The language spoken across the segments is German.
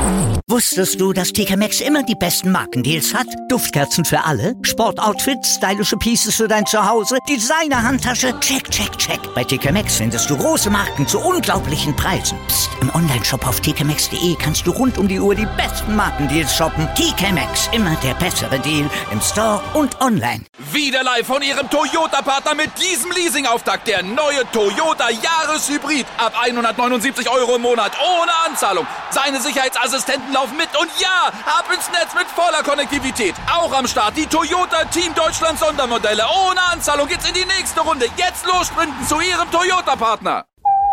Wusstest du, dass TK Maxx immer die besten Markendeals hat? Duftkerzen für alle, Sportoutfits, stylische Pieces für dein Zuhause, Designer-Handtasche, check, check, check. Bei TK Maxx findest du große Marken zu unglaublichen Preisen. Psst. Im Onlineshop auf tkmaxx.de kannst du rund um die Uhr die besten Markendeals shoppen. TK Maxx, immer der bessere Deal im Store und online. Wieder live von Ihrem Toyota-Partner mit diesem Leasing-Auftakt. Der neue Toyota Jahreshybrid. Ab 179 € im Monat. Ohne Anzahlung. Seine Sicherheitsassistenten laufen mit. Und ja, ab ins Netz mit voller Konnektivität. Auch am Start die Toyota Team Deutschland Sondermodelle. Ohne Anzahlung geht's in die nächste Runde. Jetzt los sprinten zu Ihrem Toyota-Partner.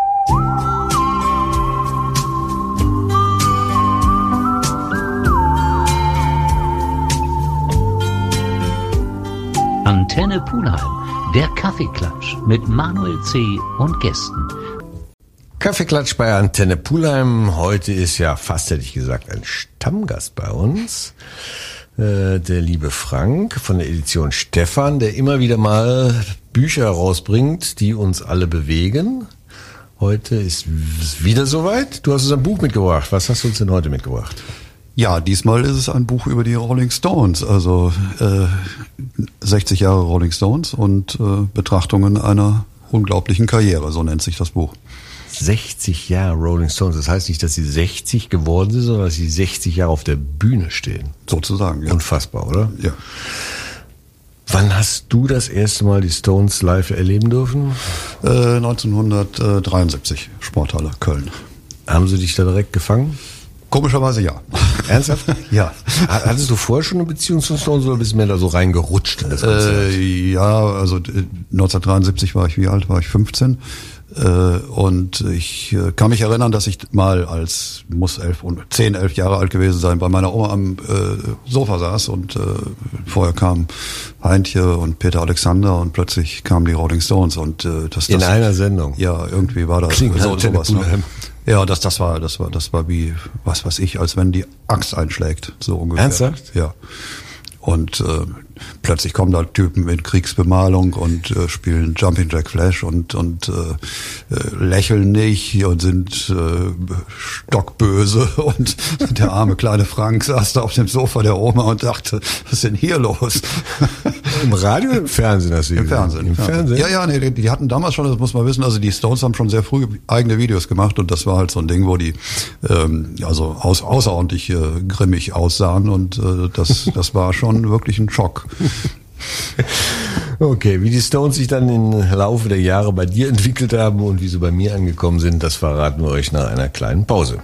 Antenne Pulheim, der Kaffeeklatsch mit Manuel C. und Gästen. Kaffeeklatsch bei Antenne Pulheim. Heute ist ja fast, hätte ich gesagt, ein Stammgast bei uns. Der liebe Frank von der Edition Stefan, der immer wieder mal Bücher rausbringt, die uns alle bewegen. Heute ist es wieder soweit. Du hast uns ein Buch mitgebracht. Was hast du uns denn heute mitgebracht? Ja, diesmal ist es ein Buch über die Rolling Stones, also 60 Jahre Rolling Stones und Betrachtungen einer unglaublichen Karriere, so nennt sich das Buch. 60 Jahre Rolling Stones, das heißt nicht, dass sie 60 geworden sind, sondern dass sie 60 Jahre auf der Bühne stehen. Sozusagen, ja. Unfassbar, oder? Ja. Wann hast du das erste Mal die Stones live erleben dürfen? 1973, Sporthalle, Köln. Haben sie dich da direkt gefangen? Komischerweise ja. Ernsthaft? Ja. Hattest du vorher schon eine Beziehung zu Stones oder bist du mehr da so reingerutscht in das Konzert? Ja, also 1973 war ich, wie alt war ich? 15. Und ich kann mich erinnern, dass ich mal muss 10, 11 Jahre alt gewesen sein, bei meiner Oma am Sofa saß und vorher kamen Heintje und Peter Alexander und plötzlich kamen die Rolling Stones und das in einer Sendung. Ja, irgendwie war das sowas. Ne? Ja, das war wie, was weiß ich, als wenn die Axt einschlägt, so ungefähr. Ernsthaft? Ja. Und plötzlich kommen da Typen in Kriegsbemalung und spielen Jumping Jack Flash und lächeln nicht und sind stockböse. Und der arme kleine Frank saß da auf dem Sofa der Oma und dachte, was ist denn hier los? Im Radio oder im Fernsehen hast du Im Fernsehen. Im Fernsehen? Ja, nee, die hatten damals schon, das muss man wissen, also die Stones haben schon sehr früh eigene Videos gemacht und das war halt so ein Ding, wo die außerordentlich grimmig aussahen und das war schon wirklich ein Schock. Okay, wie die Stones sich dann im Laufe der Jahre bei dir entwickelt haben und wie sie bei mir angekommen sind, das verraten wir euch nach einer kleinen Pause.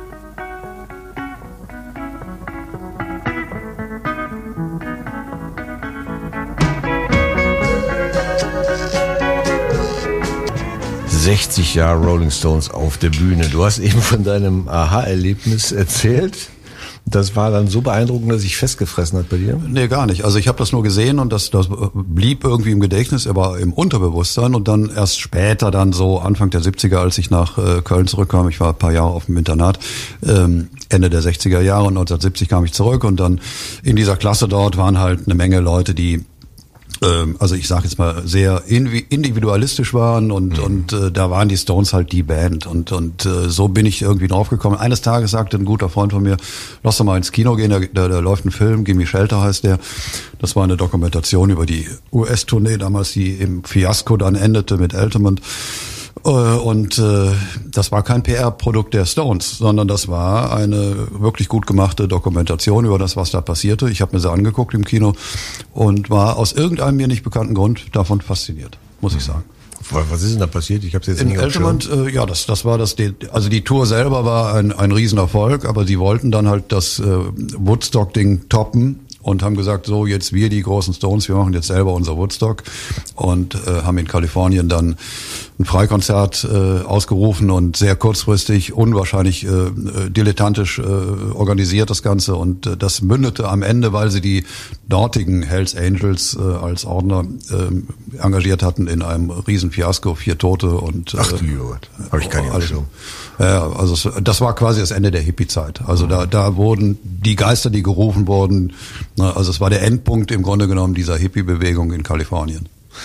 »60 Jahre Rolling Stones auf der Bühne.« Du hast eben von deinem Aha-Erlebnis erzählt. Das war dann so beeindruckend, dass sich festgefressen hat bei dir? Nee, gar nicht. Also ich habe das nur gesehen und das blieb irgendwie im Gedächtnis, aber im Unterbewusstsein und dann erst später, dann so Anfang der 70er, als ich nach Köln zurückkam, ich war ein paar Jahre auf dem Internat, Ende der 60er Jahre und 1970 kam ich zurück und dann in dieser Klasse dort waren halt eine Menge Leute, die also ich sage jetzt mal sehr individualistisch waren und da waren die Stones halt die Band und so bin ich irgendwie draufgekommen. Eines Tages sagte ein guter Freund von mir, lass doch mal ins Kino gehen, da läuft ein Film, Gimme Shelter heißt der. Das war eine Dokumentation über die US-Tournee damals, die im Fiasko dann endete mit Altamont. Und das war kein PR-Produkt der Stones, sondern das war eine wirklich gut gemachte Dokumentation über das, was da passierte. Ich habe mir sie angeguckt im Kino und war aus irgendeinem mir nicht bekannten Grund davon fasziniert, muss ich sagen. Was ist denn da passiert? Ich habe jetzt in Altamont, ja, das war also die Tour selber war ein Riesenerfolg, aber sie wollten dann halt das Woodstock-Ding toppen. Und haben gesagt, so jetzt wir die großen Stones, wir machen jetzt selber unser Woodstock und haben in Kalifornien dann ein Freikonzert ausgerufen und sehr kurzfristig, unwahrscheinlich dilettantisch organisiert das Ganze und das mündete am Ende, weil sie die dortigen Hells Angels als Ordner engagiert hatten in einem riesen Fiasko, 4 Tote und ach du Gott, habe ich keine Ahnung. Ja, also das war quasi das Ende der Hippie-Zeit. Also da wurden die Geister, die gerufen wurden, also es war der Endpunkt im Grunde genommen dieser Hippie-Bewegung in Kalifornien.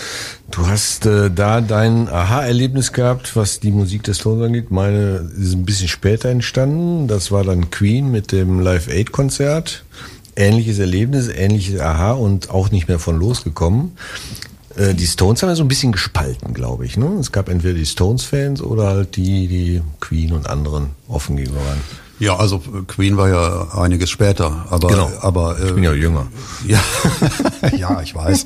Du hast da dein Aha-Erlebnis gehabt, was die Musik des Stones angeht. Meine ist ein bisschen später entstanden. Das war dann Queen mit dem Live-Aid-Konzert. Ähnliches Erlebnis, ähnliches Aha und auch nicht mehr von losgekommen. Die Stones haben ja so ein bisschen gespalten, glaube ich. Ne? Es gab entweder die Stones-Fans oder halt die Queen und anderen offen gegenüber waren. Ja, also Queen war ja einiges später, aber genau. Ich bin ja jünger. Ja, ja, ich weiß.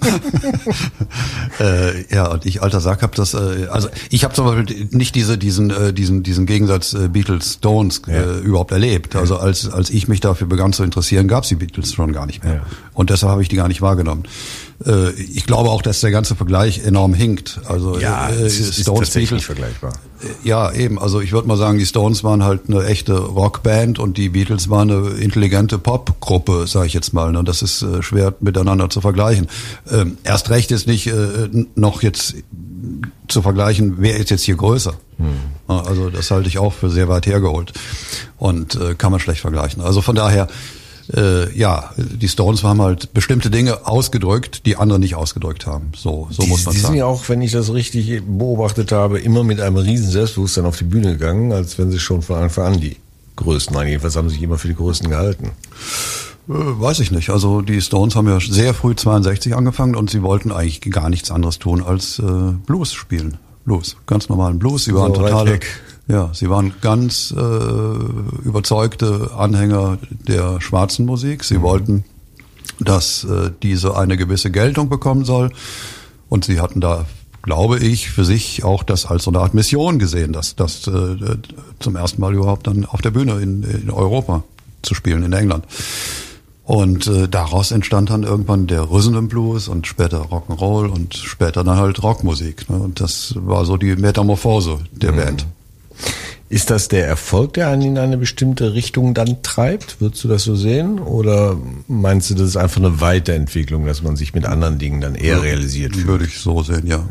Ja, und ich alter Sack habe das. Also ich habe zum Beispiel nicht diesen Gegensatz Beatles-Stones überhaupt erlebt. Also als ich mich dafür begann zu interessieren, gab's die Beatles schon gar nicht mehr. Ja. Und deshalb habe ich die gar nicht wahrgenommen. Ich glaube auch, dass der ganze Vergleich enorm hinkt. Also ja, es ist Stones, tatsächlich Beatles, vergleichbar. Ja, eben. Also ich würde mal sagen, die Stones waren halt eine echte Rockband und die Beatles waren eine intelligente Popgruppe, sage ich jetzt mal. Und das ist schwer miteinander zu vergleichen. Erst recht ist nicht noch jetzt zu vergleichen, wer ist jetzt hier größer. Also das halte ich auch für sehr weit hergeholt und kann man schlecht vergleichen. Also von daher, ja, die Stones haben halt bestimmte Dinge ausgedrückt, die andere nicht ausgedrückt haben. So muss man sagen. Die sind ja auch, wenn ich das richtig beobachtet habe, immer mit einem riesen Selbstbewusstsein auf die Bühne gegangen, als wenn sie schon von Anfang an die Größten waren. Jedenfalls haben sie sich immer für die Größten gehalten. Weiß ich nicht. Also die Stones haben ja sehr früh 62 angefangen und sie wollten eigentlich gar nichts anderes tun als Blues spielen. Blues, ganz normalen Blues. Sie waren totale... Ja, sie waren ganz überzeugte Anhänger der schwarzen Musik. Sie wollten, dass diese eine gewisse Geltung bekommen soll. Und sie hatten da, glaube ich, für sich auch das als so eine Art Mission gesehen, das zum ersten Mal überhaupt dann auf der Bühne in Europa zu spielen, in England. Und daraus entstand dann irgendwann der Rhythm and Blues und später Rock'n'Roll und später dann halt Rockmusik. Ne? Und das war so die Metamorphose der Band. Ist das der Erfolg, der einen in eine bestimmte Richtung dann treibt? Würdest du das so sehen? Oder meinst du, das ist einfach eine Weiterentwicklung, dass man sich mit anderen Dingen dann eher realisiert fühlt? Würde ich so sehen, ja.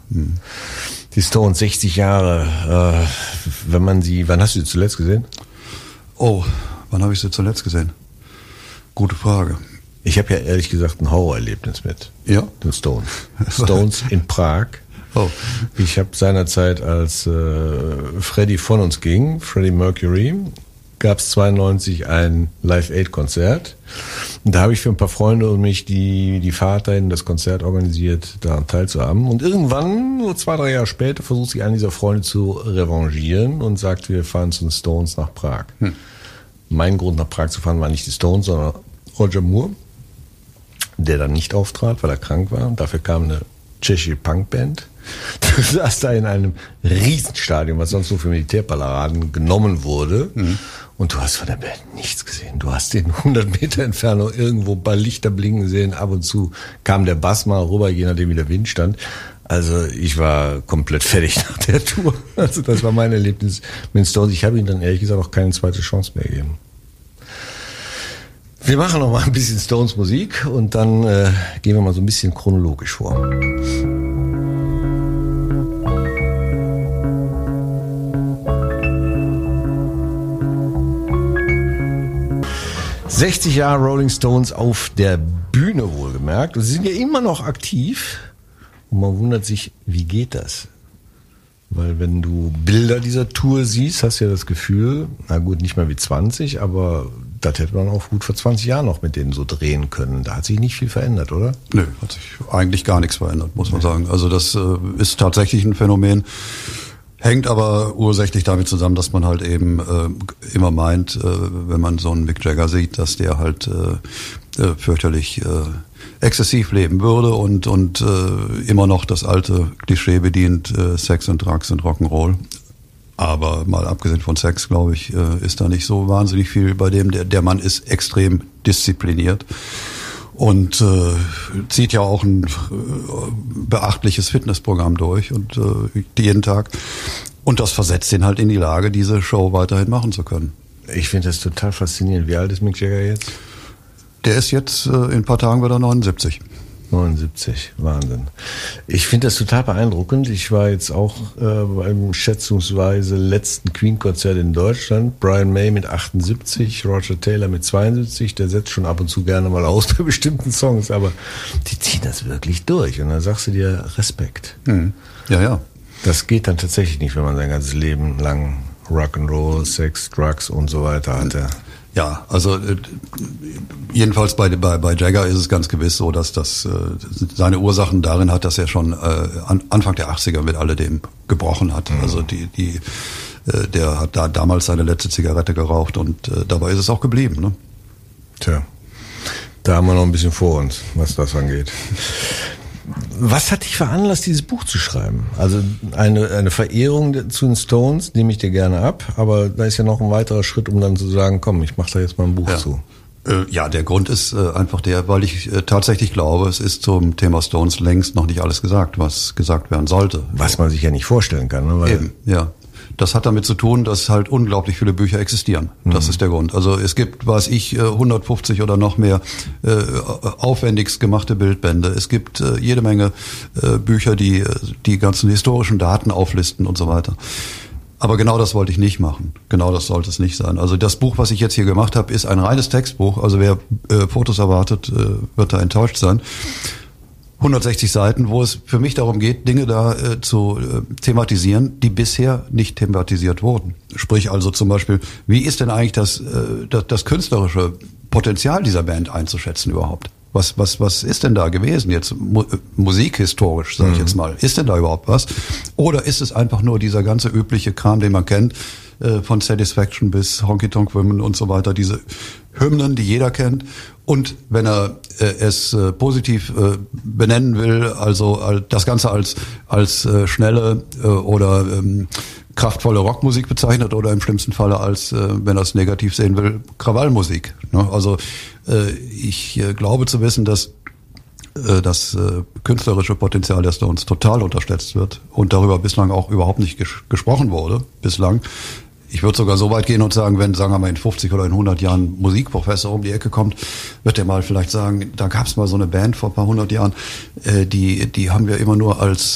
Die Stones, 60 Jahre. Wann hast du sie zuletzt gesehen? Oh, wann habe ich sie zuletzt gesehen? Gute Frage. Ich habe ja ehrlich gesagt ein Horrorerlebnis mit den Stones. Stones in Prag. Oh. Ich habe seinerzeit, als Freddie von uns ging, Freddie Mercury, gab es 92 ein Live-Aid-Konzert. Und da habe ich für ein paar Freunde und mich die Fahrt dahin, das Konzert organisiert, daran teilzuhaben. Und irgendwann, so 2-3 Jahre später, versucht sich einer dieser Freunde zu revanchieren und sagt, wir fahren zu den Stones nach Prag. Mein Grund, nach Prag zu fahren, war nicht die Stones, sondern Roger Moore, der dann nicht auftrat, weil er krank war. Und dafür kam eine tschechische Punkband. Du saß da in einem Riesenstadion, was sonst nur für Militärparaden genommen wurde. Und du hast von der Band nichts gesehen. Du hast in 100 Meter Entfernung irgendwo ein paar Lichter blinken sehen. Ab und zu kam der Bass mal rüber, je nachdem wie der Wind stand. Also ich war komplett fertig nach der Tour. Also das war mein Erlebnis mit Stones. Ich habe ihnen dann ehrlich gesagt auch keine zweite Chance mehr gegeben. Wir machen noch mal ein bisschen Stones Musik und dann gehen wir mal so ein bisschen chronologisch vor. »60 Jahre Rolling Stones auf der Bühne wohlgemerkt. Und sie sind ja immer noch aktiv. Und man wundert sich, wie geht das? Weil wenn du Bilder dieser Tour siehst, hast du ja das Gefühl, na gut, nicht mehr wie 20, aber das hätte man auch gut vor 20 Jahren noch mit denen so drehen können. Da hat sich nicht viel verändert, oder? Nö, hat sich eigentlich gar nichts verändert, muss man sagen. Also das ist tatsächlich ein Phänomen. Hängt aber ursächlich damit zusammen, dass man halt eben immer meint, wenn man so einen Mick Jagger sieht, dass der halt fürchterlich exzessiv leben würde und immer noch das alte Klischee bedient, Sex und Drugs und Rock'n'Roll. Aber mal abgesehen von Sex, glaube ich, ist da nicht so wahnsinnig viel bei dem. Der Mann ist extrem diszipliniert und zieht ja auch ein beachtliches Fitnessprogramm durch und jeden Tag. Und das versetzt ihn halt in die Lage, diese Show weiterhin machen zu können. Ich finde das total faszinierend. Wie alt ist Mick Jagger jetzt? Der ist jetzt, in ein paar Tagen wird er 79. 79, Wahnsinn. Ich finde das total beeindruckend. Ich war jetzt auch beim schätzungsweise letzten Queen-Konzert in Deutschland. Brian May mit 78, Roger Taylor mit 72. Der setzt schon ab und zu gerne mal aus bei bestimmten Songs, aber die ziehen das wirklich durch. Und dann sagst du dir Respekt. Ja, ja. Das geht dann tatsächlich nicht, wenn man sein ganzes Leben lang Rock'n'Roll, Sex, Drugs und so weiter hatte. Ja, also jedenfalls bei Jagger ist es ganz gewiss so, dass das seine Ursachen darin hat, dass er schon Anfang der 80er mit alledem gebrochen hat. Also der hat da damals seine letzte Zigarette geraucht und dabei ist es auch geblieben. Ne? Tja, da haben wir noch ein bisschen vor uns, was das angeht. Was hat dich veranlasst, dieses Buch zu schreiben? Also eine Verehrung zu den Stones nehme ich dir gerne ab, aber da ist ja noch ein weiterer Schritt, um dann zu sagen, komm, ich mache da jetzt mal ein Buch zu. Ja, der Grund ist einfach der, weil ich tatsächlich glaube, es ist zum Thema Stones längst noch nicht alles gesagt, was gesagt werden sollte. Was man sich ja nicht vorstellen kann. Ne? Weil eben, ja. Das hat damit zu tun, dass halt unglaublich viele Bücher existieren. Das ist der Grund. Also es gibt, 150 oder noch mehr aufwendigst gemachte Bildbände. Es gibt jede Menge Bücher, die die ganzen historischen Daten auflisten und so weiter. Aber genau das wollte ich nicht machen. Genau das sollte es nicht sein. Also das Buch, was ich jetzt hier gemacht habe, ist ein reines Textbuch. Also wer Fotos erwartet, wird da enttäuscht sein. 160 Seiten, wo es für mich darum geht, Dinge da zu thematisieren, die bisher nicht thematisiert wurden. Sprich also zum Beispiel, wie ist denn eigentlich das künstlerische Potenzial dieser Band einzuschätzen überhaupt? Was ist denn da gewesen jetzt musikhistorisch, sage ich jetzt mal? Ist denn da überhaupt was? Oder ist es einfach nur dieser ganze übliche Kram, den man kennt, von Satisfaction bis Honky Tonk Women und so weiter, diese Hymnen, die jeder kennt? Und wenn er es positiv benennen will, also das Ganze als schnelle oder kraftvolle Rockmusik bezeichnet oder im schlimmsten Falle als, wenn er es negativ sehen will, Krawallmusik. Ne? Also ich glaube zu wissen, dass das künstlerische Potenzial der Stones total unterschätzt wird und darüber bislang auch überhaupt nicht gesprochen wurde, bislang. Ich würde sogar so weit gehen und sagen, wenn, sagen wir mal, in 50 oder in 100 Jahren Musikprofessor um die Ecke kommt, wird er mal vielleicht sagen, da gab es mal so eine Band vor ein paar 100 Jahren, die haben wir immer nur als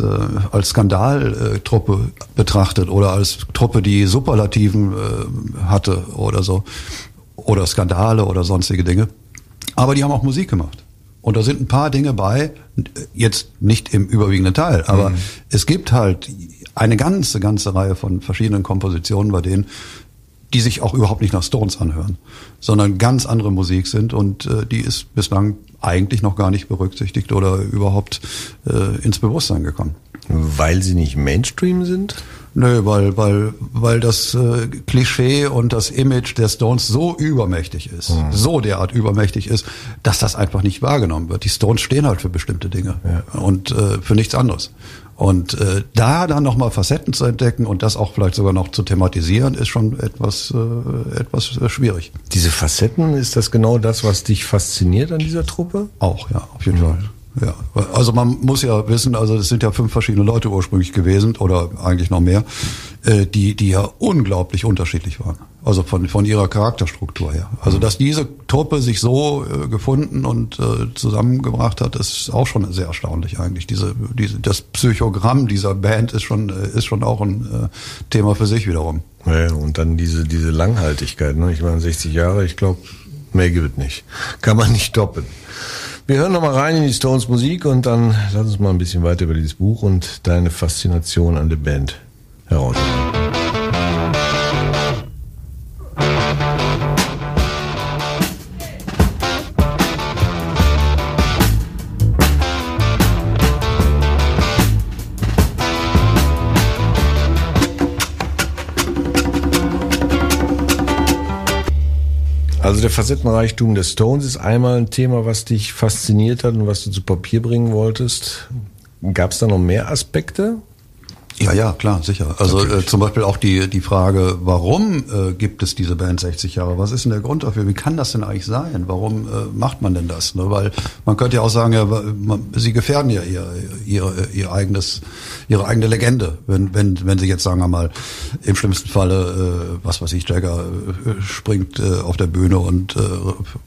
Skandaltruppe betrachtet oder als Truppe, die Superlativen hatte oder so, oder Skandale oder sonstige Dinge. Aber die haben auch Musik gemacht. Und da sind ein paar Dinge bei, jetzt nicht im überwiegenden Teil, aber es gibt halt eine ganze Reihe von verschiedenen Kompositionen, bei denen die sich auch überhaupt nicht nach Stones anhören, sondern ganz andere Musik sind und die ist bislang eigentlich noch gar nicht berücksichtigt oder überhaupt ins Bewusstsein gekommen. Weil sie nicht Mainstream sind? Nö, weil das Klischee und das Image der Stones so übermächtig ist, so derart übermächtig ist, dass das einfach nicht wahrgenommen wird. Die Stones stehen halt für bestimmte Dinge und für nichts anderes. Und da dann nochmal Facetten zu entdecken und das auch vielleicht sogar noch zu thematisieren, ist schon etwas schwierig. Diese Facetten, ist das genau das, was dich fasziniert an dieser Truppe? Auch, ja, auf jeden Fall. Ja, also man muss ja wissen, also es sind ja 5 verschiedene Leute ursprünglich gewesen oder eigentlich noch mehr, die ja unglaublich unterschiedlich waren. Also von ihrer Charakterstruktur her. Also dass diese Truppe sich so gefunden und zusammengebracht hat, ist auch schon sehr erstaunlich eigentlich. Das Psychogramm dieser Band ist schon auch ein Thema für sich wiederum. Ja, und dann diese Langhaltigkeit, ne? Ich meine 60 Jahre, ich glaube, mehr gibt es nicht. Kann man nicht toppen. Wir hören noch mal rein in die Stones Musik und dann lass uns mal ein bisschen weiter über dieses Buch und deine Faszination an der Band herausfinden. Also der Facettenreichtum der Stones ist einmal ein Thema, was dich fasziniert hat und was du zu Papier bringen wolltest. Gab es da noch mehr Aspekte? Ja, klar, sicher. Also zum Beispiel auch die Frage, warum gibt es diese Band 60 Jahre? Was ist denn der Grund dafür? Wie kann das denn eigentlich sein? Warum macht man denn das? Ne? Weil man könnte ja auch sagen, sie gefährden ja ihre eigene Legende, wenn sie jetzt, sagen wir mal, im schlimmsten Falle, was weiß ich, Jagger springt auf der Bühne und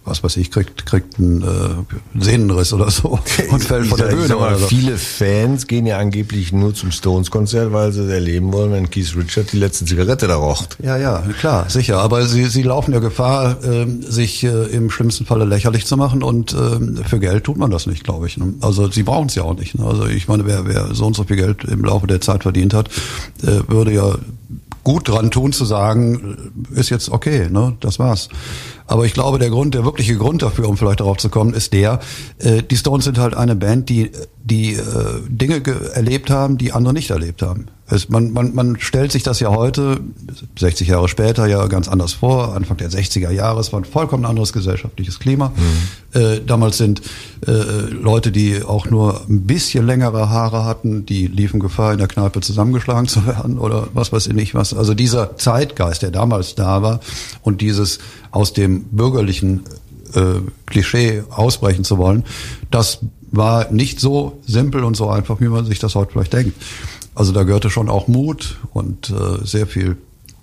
was weiß ich, kriegt einen Sehnenriss oder so und fällt von der Bühne. Oder so. Viele Fans gehen ja angeblich nur zum Stones-Konzert, weil sie erleben wollen, wenn Keith Richards die letzte Zigarette da raucht. Ja, klar, sicher. Aber sie laufen ja Gefahr, sich im schlimmsten Falle lächerlich zu machen und für Geld tut man das nicht, glaube ich. Ne? Also sie brauchen es ja auch nicht. Ne? Also ich meine, wer so und so viel Geld im Laufe der Zeit verdient hat, würde ja gut dran tun zu sagen, ist jetzt okay, ne, das war's. Aber ich glaube, der wirkliche Grund dafür, um vielleicht darauf zu kommen, ist die Stones sind halt eine Band, die Dinge erlebt haben, die andere nicht erlebt haben. Man stellt sich das ja heute, 60 Jahre später, ja ganz anders vor. Anfang der 60er Jahre, es war ein vollkommen anderes gesellschaftliches Klima. Damals sind Leute, die auch nur ein bisschen längere Haare hatten, die liefen Gefahr, in der Kneipe zusammengeschlagen zu werden oder was weiß ich nicht was. Also dieser Zeitgeist, der damals da war und dieses aus dem bürgerlichen Klischee ausbrechen zu wollen, das war nicht so simpel und so einfach, wie man sich das heute vielleicht denkt. Also da gehörte schon auch Mut und sehr viel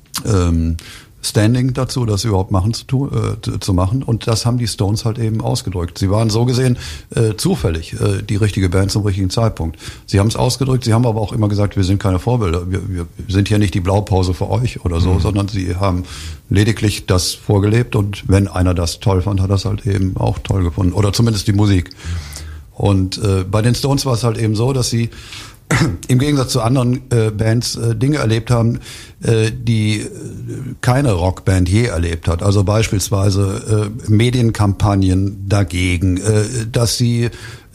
Standing dazu, das überhaupt zu machen. Und das haben die Stones halt eben ausgedrückt. Sie waren so gesehen zufällig die richtige Band zum richtigen Zeitpunkt. Sie haben es ausgedrückt, sie haben aber auch immer gesagt, wir sind keine Vorbilder. Wir sind hier nicht die Blaupause für euch oder so, sondern sie haben lediglich das vorgelebt. Und wenn einer das toll fand, hat er das halt eben auch toll gefunden. Oder zumindest die Musik. Und bei den Stones war es halt eben so, dass sie im Gegensatz zu anderen Bands Dinge erlebt haben, die keine Rockband je erlebt hat. Also beispielsweise Medienkampagnen dagegen, dass sie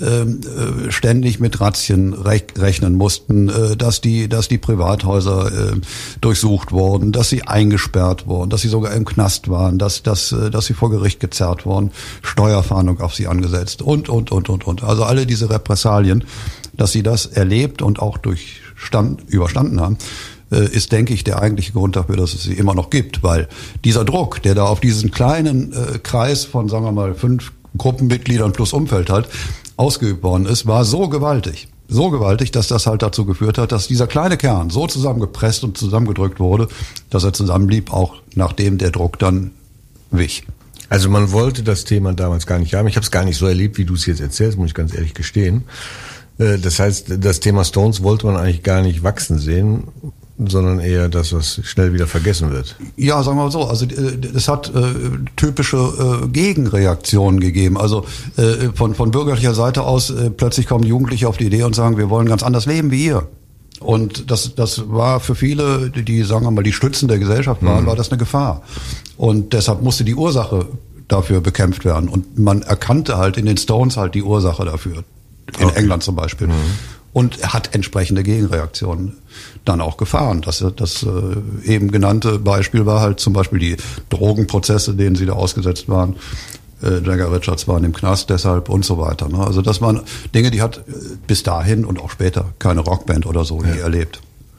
ständig mit Razzien rechnen mussten, dass die Privathäuser durchsucht wurden, dass sie eingesperrt wurden, dass sie sogar im Knast waren, dass sie vor Gericht gezerrt wurden, Steuerfahndung auf sie angesetzt und. Also alle diese Repressalien, dass sie das erlebt und auch überstanden haben, ist, denke ich, der eigentliche Grund dafür, dass es sie immer noch gibt. Weil dieser Druck, der da auf diesen kleinen Kreis von, sagen wir mal, 5 Gruppenmitgliedern plus Umfeld halt ausgeübt worden ist, war so gewaltig, dass das halt dazu geführt hat, dass dieser kleine Kern so zusammengepresst und zusammengedrückt wurde, dass er zusammenblieb, auch nachdem der Druck dann wich. Also man wollte das Thema damals gar nicht haben. Ich habe es gar nicht so erlebt, wie du es jetzt erzählst, muss ich ganz ehrlich gestehen. Das heißt, das Thema Stones wollte man eigentlich gar nicht wachsen sehen, sondern eher das, was schnell wieder vergessen wird. Ja, sagen wir mal so. Also es hat typische Gegenreaktionen gegeben. Also von bürgerlicher Seite aus plötzlich kommen Jugendliche auf die Idee und sagen, wir wollen ganz anders leben wie ihr. Und das war für viele, die, sagen wir mal, die Stützen der Gesellschaft waren, war das eine Gefahr. Und deshalb musste die Ursache dafür bekämpft werden. Und man erkannte halt in den Stones halt die Ursache dafür. In England zum Beispiel. Und er hat entsprechende Gegenreaktionen dann auch gefahren. Das eben genannte Beispiel war halt zum Beispiel die Drogenprozesse, denen sie da ausgesetzt waren. Jagger Richards waren im Knast deshalb und so weiter. Ne? Also das waren Dinge, die hat bis dahin und auch später keine Rockband oder so nie erlebt.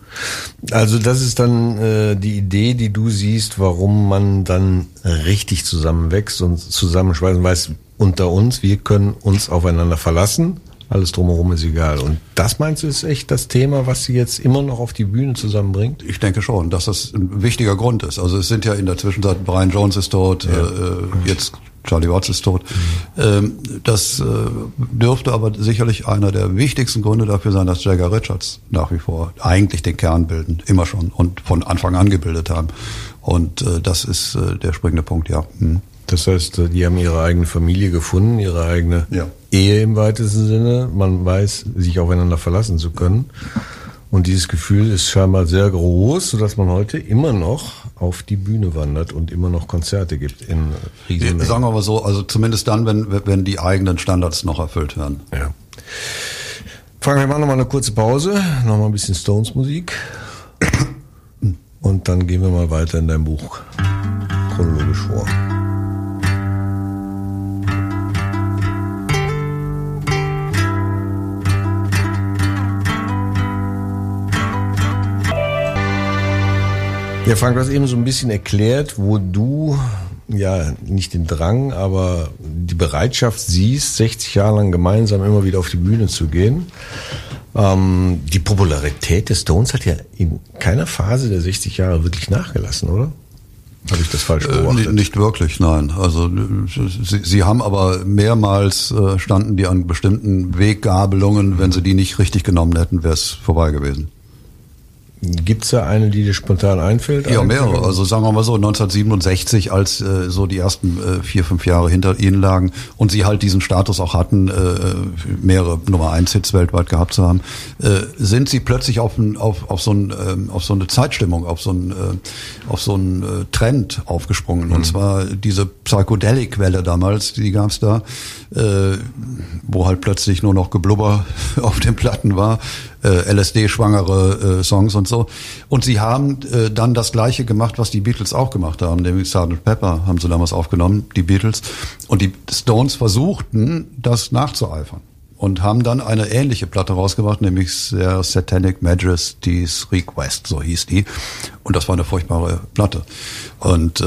Also das ist dann die Idee, die du siehst, warum man dann richtig zusammenwächst und zusammenschweißt und weiß, unter uns, wir können uns aufeinander verlassen. Alles drumherum ist egal. Und das meinst du ist echt das Thema, was sie jetzt immer noch auf die Bühne zusammenbringt? Ich denke schon, dass das ein wichtiger Grund ist. Also es sind ja in der Zwischenzeit, Brian Jones ist tot, jetzt Charlie Watts ist tot. Das dürfte aber sicherlich einer der wichtigsten Gründe dafür sein, dass Jagger Richards nach wie vor eigentlich den Kern bilden, immer schon und von Anfang an gebildet haben. Und das ist der springende Punkt, ja. Das heißt, die haben ihre eigene Familie gefunden, ihre eigene Ehe im weitesten Sinne. Man weiß, sich aufeinander verlassen zu können. Und dieses Gefühl ist scheinbar sehr groß, sodass man heute immer noch auf die Bühne wandert und immer noch Konzerte gibt in Riesenmengen. Sagen wir mal so, also zumindest dann, wenn die eigenen Standards noch erfüllt werden. Ja. Frank, wir machen nochmal eine kurze Pause, nochmal ein bisschen Stones-Musik. Und dann gehen wir mal weiter in dein Buch chronologisch vor. Ja, Frank, du hast eben so ein bisschen erklärt, wo du ja nicht den Drang, aber die Bereitschaft siehst, 60 Jahre lang gemeinsam immer wieder auf die Bühne zu gehen. Die Popularität des Stones hat ja in keiner Phase der 60 Jahre wirklich nachgelassen, oder? Habe ich das falsch beobachtet? Nicht wirklich, nein. Also sie haben aber mehrmals standen die an bestimmten Weggabelungen. Wenn sie die nicht richtig genommen hätten, wäre es vorbei gewesen. Gibt's da eine, die dir spontan einfällt? Ja, mehrere. Also sagen wir mal so, 1967, als so die ersten 4-5 Jahre hinter ihnen lagen und sie halt diesen Status auch hatten, mehrere Nummer-1-Hits weltweit gehabt zu haben, sind sie plötzlich auf so eine Zeitstimmung, auf so einen Trend aufgesprungen. Und zwar diese Psychedelic-Welle damals, die gab's da, wo halt plötzlich nur noch Geblubber auf den Platten war, LSD-schwangere Songs und so. Und sie haben dann das Gleiche gemacht, was die Beatles auch gemacht haben, nämlich Sgt. Pepper haben sie damals aufgenommen, die Beatles. Und die Stones versuchten, das nachzueifern. Und haben dann eine ähnliche Platte rausgebracht, nämlich der Satanic Majesty's Request, so hieß die. Und das war eine furchtbare Platte. Und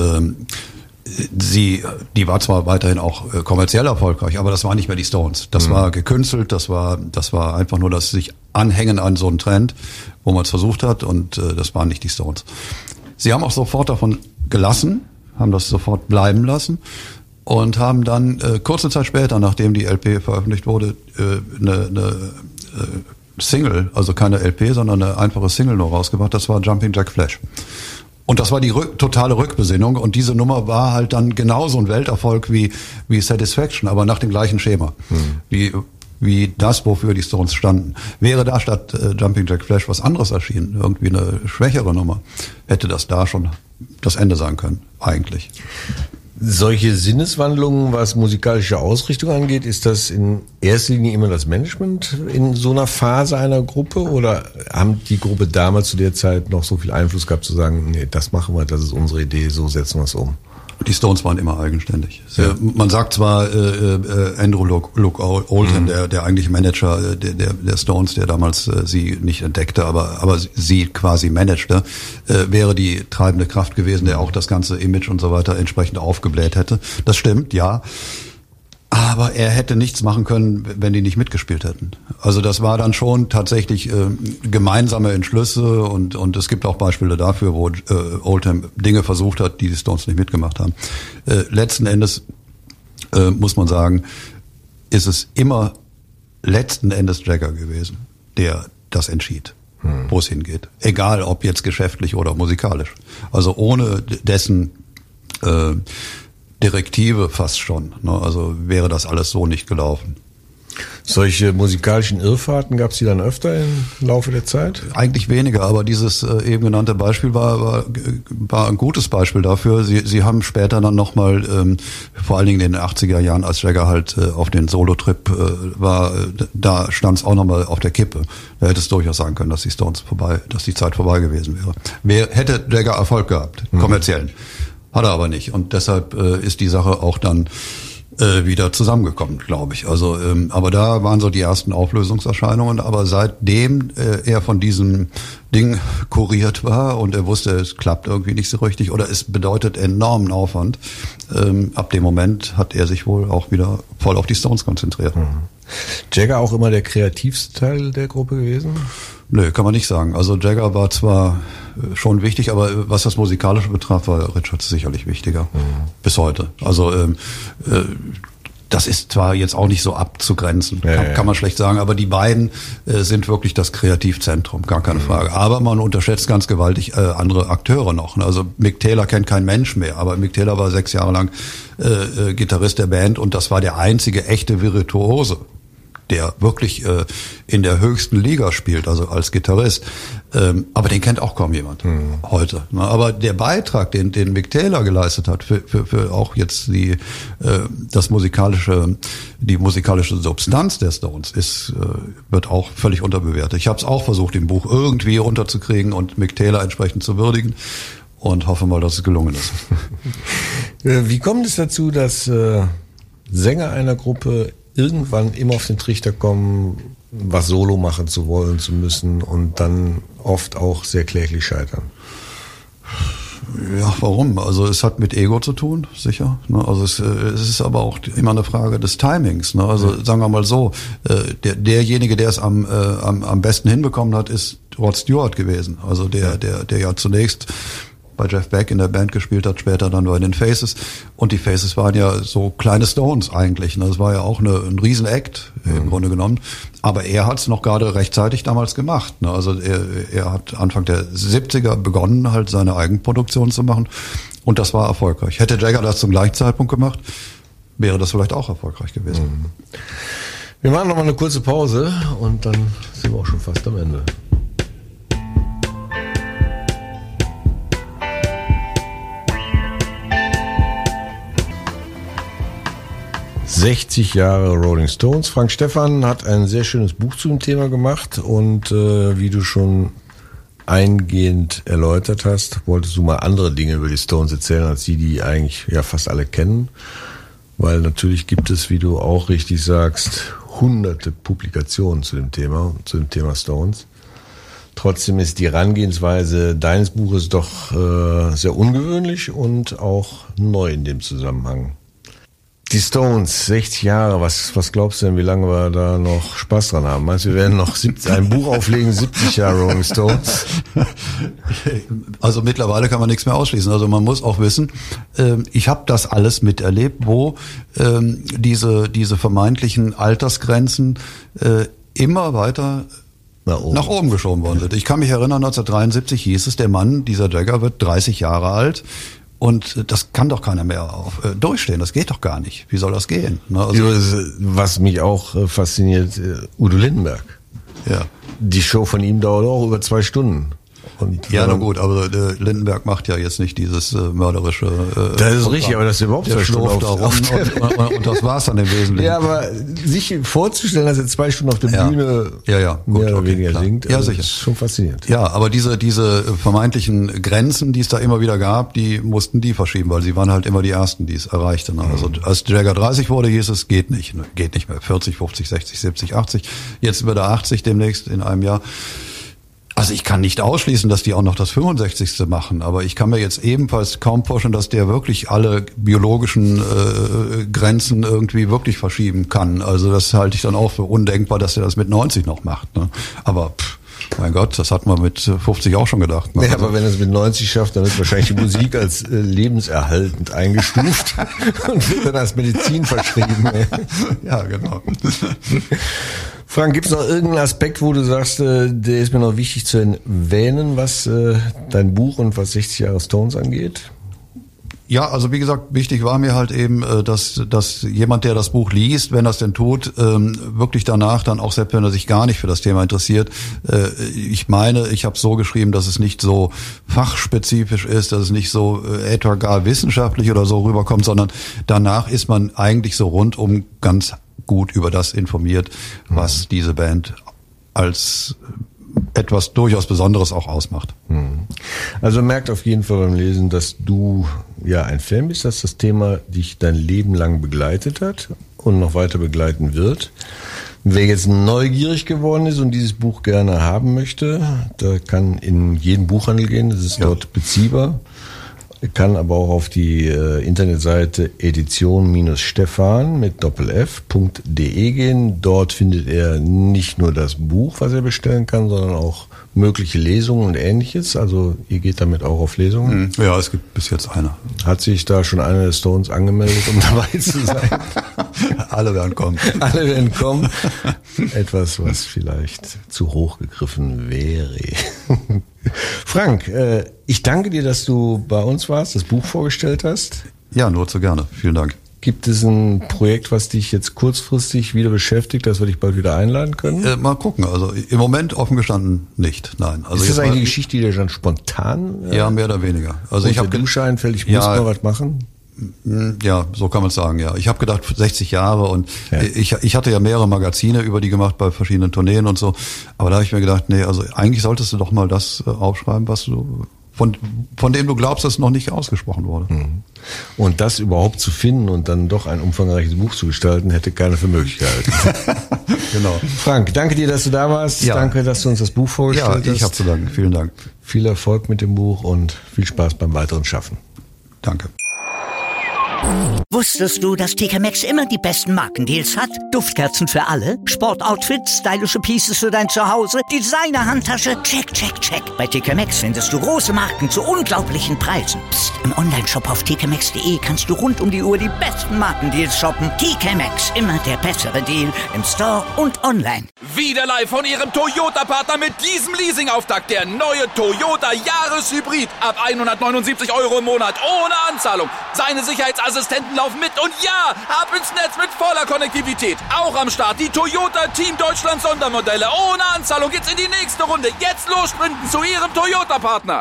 die war zwar weiterhin auch kommerziell erfolgreich, aber das war nicht mehr die Stones. Das war gekünstelt, das war einfach nur das sich anhängen an so einen Trend, wo man es versucht hat, und das waren nicht die Stones. Sie haben auch sofort davon gelassen, haben das sofort bleiben lassen und haben dann kurze Zeit später, nachdem die LP veröffentlicht wurde, eine Single, also keine LP, sondern eine einfache Single nur rausgebracht. Das war Jumping Jack Flash. Und das war die totale Rückbesinnung, und diese Nummer war halt dann genauso ein Welterfolg wie Satisfaction, aber nach dem gleichen Schema, wie das, wofür die Stones standen. Wäre da statt Jumping Jack Flash was anderes erschienen, irgendwie eine schwächere Nummer, hätte das da schon das Ende sein können, eigentlich. Solche Sinneswandlungen, was musikalische Ausrichtung angeht, ist das in erster Linie immer das Management in so einer Phase einer Gruppe, oder haben die Gruppe damals zu der Zeit noch so viel Einfluss gehabt zu sagen, nee, das machen wir, das ist unsere Idee, so setzen wir es um? Die Stones waren immer eigenständig. Ja. Man sagt zwar Andrew Luke Oldham, der eigentliche Manager der Stones, der damals sie nicht entdeckte, aber sie quasi managte, wäre die treibende Kraft gewesen, der auch das ganze Image und so weiter entsprechend aufgebläht hätte. Das stimmt, ja. Aber er hätte nichts machen können, wenn die nicht mitgespielt hätten. Also das war dann schon tatsächlich gemeinsame Entschlüsse, und es gibt auch Beispiele dafür, wo Oldham Dinge versucht hat, die Stones nicht mitgemacht haben. Letzten Endes muss man sagen, ist es immer letzten Endes Jagger gewesen, der das entschied, wo es hingeht. Egal, ob jetzt geschäftlich oder musikalisch. Also ohne dessen Direktive fast schon. Ne? Also wäre das alles so nicht gelaufen. Solche musikalischen Irrfahrten gab es die dann öfter im Laufe der Zeit? Eigentlich weniger, aber dieses eben genannte Beispiel war ein gutes Beispiel dafür. Sie haben später dann nochmal, vor allen Dingen in den 80er Jahren, als Jagger halt auf den Solo-Trip war, da stand es auch nochmal auf der Kippe. Da hätte es durchaus sagen können, dass die Zeit vorbei gewesen wäre. Hätte Jagger Erfolg gehabt, kommerziellen. Hat er aber nicht, und deshalb ist die Sache auch dann wieder zusammengekommen, glaube ich. Also, aber da waren so die ersten Auflösungserscheinungen. Aber seitdem er von diesem Ding kuriert war und er wusste, es klappt irgendwie nicht so richtig oder es bedeutet enormen Aufwand, ab dem Moment hat er sich wohl auch wieder voll auf die Stones konzentriert. Jagger auch immer der kreativste Teil der Gruppe gewesen? Nö, kann man nicht sagen. Also Jagger war zwar schon wichtig, aber was das Musikalische betraf, war Richards sicherlich wichtiger. Bis heute. Also das ist zwar jetzt auch nicht so abzugrenzen, kann man schlecht sagen, aber die beiden sind wirklich das Kreativzentrum, gar keine Frage. Aber man unterschätzt ganz gewaltig andere Akteure noch. Also Mick Taylor kennt kein Mensch mehr, aber Mick Taylor war 6 Jahre lang Gitarrist der Band, und das war der einzige echte Virtuose, der wirklich in der höchsten Liga spielt, also als Gitarrist. Aber den kennt auch kaum jemand heute. Aber der Beitrag, den Mick Taylor geleistet hat für auch jetzt die musikalische Substanz der Stones wird auch völlig unterbewertet. Ich habe es auch versucht, im Buch irgendwie runterzukriegen und Mick Taylor entsprechend zu würdigen, und hoffe mal, dass es gelungen ist. Wie kommt es dazu, dass Sänger einer Gruppe irgendwann immer auf den Trichter kommen, was Solo machen zu wollen, zu müssen, und dann oft auch sehr kläglich scheitern? Ja, warum? Also es hat mit Ego zu tun, sicher. Also es ist aber auch immer eine Frage des Timings. Also sagen wir mal so, derjenige, der es am besten hinbekommen hat, ist Rod Stewart gewesen. Also der ja zunächst bei Jeff Beck in der Band gespielt hat, später dann bei den Faces. Und die Faces waren ja so kleine Stones eigentlich. Ne? Das war ja auch ein Riesen-Act im Grunde genommen. Aber er hat es noch gerade rechtzeitig damals gemacht. Ne? Also er hat Anfang der 70er begonnen, halt seine Eigenproduktion zu machen. Und das war erfolgreich. Hätte Jagger das zum gleichen Zeitpunkt gemacht, wäre das vielleicht auch erfolgreich gewesen. Wir machen noch mal eine kurze Pause und dann sind wir auch schon fast am Ende. »60 Jahre Rolling Stones«. Frank Stephan hat ein sehr schönes Buch zu dem Thema gemacht und wie du schon eingehend erläutert hast, wolltest du mal andere Dinge über die Stones erzählen, als die eigentlich ja fast alle kennen. Weil natürlich gibt es, wie du auch richtig sagst, hunderte Publikationen zu dem Thema Stones. Trotzdem ist die Herangehensweise deines Buches doch sehr ungewöhnlich und auch neu in dem Zusammenhang. Die Stones, 60 Jahre, was glaubst du denn, wie lange wir da noch Spaß dran haben? Meinst du, wir werden noch ein Buch auflegen, 70 Jahre Rolling Stones? Also mittlerweile kann man nichts mehr ausschließen. Also man muss auch wissen, ich habe das alles miterlebt, wo diese vermeintlichen Altersgrenzen immer weiter nach oben geschoben worden sind. Ich kann mich erinnern, 1973 hieß es, der Mann, dieser Jagger, wird 30 Jahre alt. Und das kann doch keiner mehr durchstehen. Das geht doch gar nicht. Wie soll das gehen? Ne? Also, was mich auch fasziniert, Udo Lindenberg. Ja. Die Show von ihm dauert auch über 2 Stunden. Und ja, na gut, aber Lindenberg macht ja jetzt nicht dieses mörderische... das ist richtig, aber das ist überhaupt 2 Stunden und das war's dann im Wesentlichen. Ja, aber sich vorzustellen, dass er 2 Stunden auf der Bühne gut, mehr oder weniger klar. singt, ja, sicher. ist schon faszinierend. Ja, aber diese vermeintlichen Grenzen, die es da immer wieder gab, die mussten die verschieben, weil sie waren halt immer die Ersten, die es erreichten. Also als Jagger 30 wurde, hieß es, geht nicht mehr. 40, 50, 60, 70, 80. Jetzt wird er 80 demnächst in einem Jahr. Also ich kann nicht ausschließen, dass die auch noch das 65. machen, aber ich kann mir jetzt ebenfalls kaum vorstellen, dass der wirklich alle biologischen Grenzen irgendwie wirklich verschieben kann. Also das halte ich dann auch für undenkbar, dass er das mit 90 noch macht. Ne? Aber mein Gott, das hat man mit 50 auch schon gedacht. Ne? Ja, aber wenn er es mit 90 schafft, dann wird wahrscheinlich die Musik als lebenserhaltend eingestuft und wird dann als Medizin verschrieben. Ja, genau. Frank, gibt es noch irgendeinen Aspekt, wo du sagst, der ist mir noch wichtig zu erwähnen, was dein Buch und was 60 Jahre Stones angeht? Ja, also wie gesagt, wichtig war mir halt eben, dass jemand, der das Buch liest, wenn er es denn tut, wirklich danach dann auch, selbst wenn er sich gar nicht für das Thema interessiert, ich meine, ich habe es so geschrieben, dass es nicht so fachspezifisch ist, dass es nicht so etwa gar wissenschaftlich oder so rüberkommt, sondern danach ist man eigentlich so rundum ganz gut über das informiert, was diese Band als etwas durchaus Besonderes auch ausmacht. Also merkt auf jeden Fall beim Lesen, dass du ja ein Fan bist, dass das Thema dich dein Leben lang begleitet hat und noch weiter begleiten wird. Wer jetzt neugierig geworden ist und dieses Buch gerne haben möchte, der kann in jeden Buchhandel gehen, das ist dort beziehbar. Kann aber auch auf die Internetseite edition-stephan mit doppelf.de gehen. Dort findet er nicht nur das Buch, was er bestellen kann, sondern auch mögliche Lesungen und Ähnliches. Also ihr geht damit auch auf Lesungen? Ja, es gibt bis jetzt eine. Hat sich da schon einer der Stones angemeldet, um dabei zu sein? Alle werden kommen. Alle werden kommen. Etwas, was vielleicht zu hoch gegriffen wäre. Frank, ich danke dir, dass du bei uns warst, das Buch vorgestellt hast. Ja, nur zu gerne. Vielen Dank. Gibt es ein Projekt, was dich jetzt kurzfristig wieder beschäftigt, dass wir dich bald wieder einladen können? Mal gucken. Also im Moment offen gestanden nicht. Nein. Also ist das eigentlich eine Geschichte, die dir dann spontan? Ja, mehr oder weniger. Also ich habe Dusche einfällt, ich muss mal was machen. Ja, so kann man es sagen, ja. Ich habe gedacht, 60 Jahre und ich hatte ja mehrere Magazine über die gemacht bei verschiedenen Tourneen und so. Aber da habe ich mir gedacht, nee, also eigentlich solltest du doch mal das aufschreiben, was du von dem du glaubst, dass es noch nicht ausgesprochen wurde. Und das überhaupt zu finden und dann doch ein umfangreiches Buch zu gestalten, hätte keiner für möglich gehalten. Genau. Frank, danke dir, dass du da warst. Ja. Danke, dass du uns das Buch vorgestellt hast. Ja, ich habe zu danken. Vielen Dank. Viel Erfolg mit dem Buch und viel Spaß beim weiteren Schaffen. Danke. Wusstest du, dass TK Maxx immer die besten Markendeals hat? Duftkerzen für alle, Sportoutfits, stylische Pieces für dein Zuhause, Designer-Handtasche, check, check, check. Bei TK Maxx findest du große Marken zu unglaublichen Preisen. Psst. Im Onlineshop auf tkmaxx.de kannst du rund um die Uhr die besten Markendeals shoppen. TK Maxx, immer der bessere Deal im Store und online. Wieder live von Ihrem Toyota-Partner mit diesem Leasing-Auftakt. Der neue Toyota Jahreshybrid. Ab 179 € im Monat. Ohne Anzahlung. Seine Sicherheitsassistenten laufen mit. Und ja, ab ins Netz mit voller Konnektivität. Auch am Start die Toyota Team Deutschland Sondermodelle. Ohne Anzahlung geht's in die nächste Runde. Jetzt los sprinten zu Ihrem Toyota-Partner.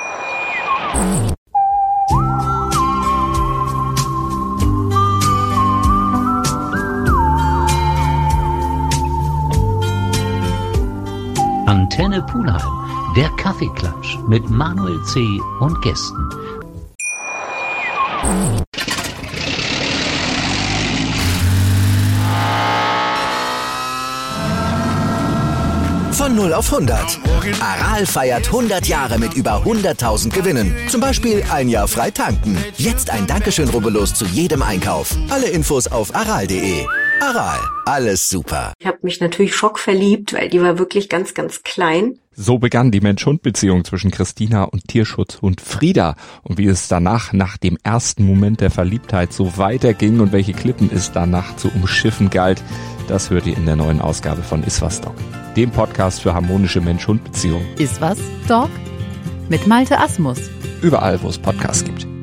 Antenne Pulheim, der Kaffeeklatsch mit Manuel C. und Gästen. Von 0 auf 100. Aral feiert 100 Jahre mit über 100.000 Gewinnen. Zum Beispiel ein Jahr frei tanken. Jetzt ein Dankeschön, rubbellos zu jedem Einkauf. Alle Infos auf aral.de. Aral, alles super. Ich habe mich natürlich schockverliebt, weil die war wirklich ganz, ganz klein. So begann die Mensch-Hund-Beziehung zwischen Christina und Tierschutzhund Frieda. Und wie es danach, nach dem ersten Moment der Verliebtheit, so weiterging und welche Klippen es danach zu umschiffen galt, das hört ihr in der neuen Ausgabe von Iswas Dog, dem Podcast für harmonische Mensch-Hund-Beziehungen. Iswas Dog? Mit Malte Asmus. Überall, wo es Podcasts gibt.